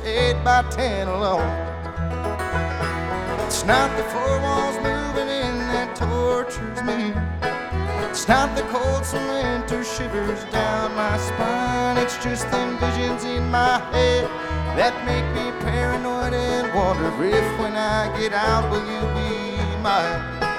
8x10 alone. It's not the four walls moving in that tortures me. It's not the cold cement or shivers down my spine. It's just them visions in my head that make me paranoid and wonder if when I get out will you be mine.